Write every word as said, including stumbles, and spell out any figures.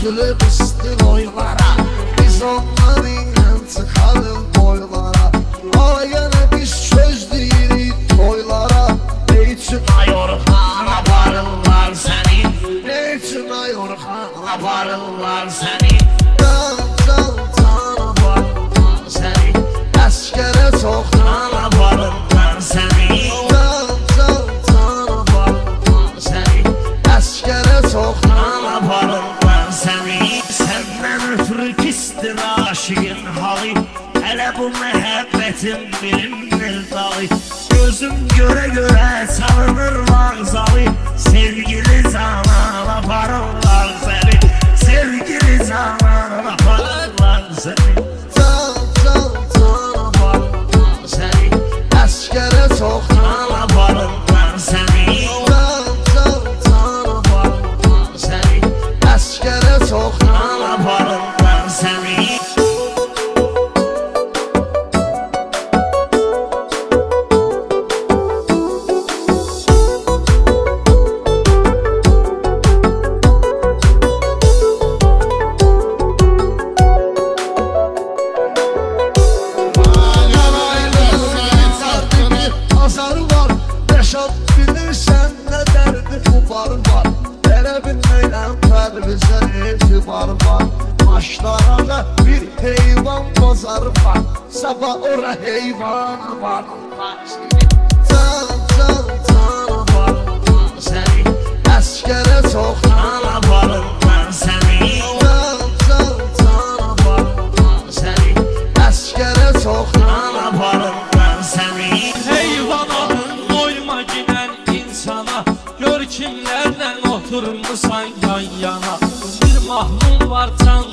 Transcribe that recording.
Tökülüb isti boylara, biz onları ilə çıxarıq boylara. Ala yenə biz söz deyirik toylara. Ne üçün ay Orxan aparırlar səni? Ne üçün ay Orxan aparırlar səni? Can can can aparırlar səni. Əskərə çoxdan aparırlar səni. Can can can aparırlar səni. Əskərə çoxdan aparırlar səni. Səndən ötürü pisdir aşığın halı. Hələ bu məhəbbətin bilinmir dalı. Gözüm göre göre çalınır vağzalı. Sevgili canan aparırlar seni. Sevgili canan aparırlar seni. Can can can aparırlar seni. Əskərə çoxdan aparırlar səni. Can can can aparırlar səni. Əskərə çoxdan aparırlar səni. Bilirsən nə dərdi xubar var. Elə bilməkdən fərvizə etibar var. Maşlarada bir heyvan bazarı var. Sabah ora heyvan var. Can can can aparırlar səni. Əskərə çoxdan aparırlar səni. Can can can aparırlar səni. Əskərə çoxdan aparırlar səni. Heyvana doyma giden insana, gör kimlerle oturmuşsan yan yana. Bir mahmum var can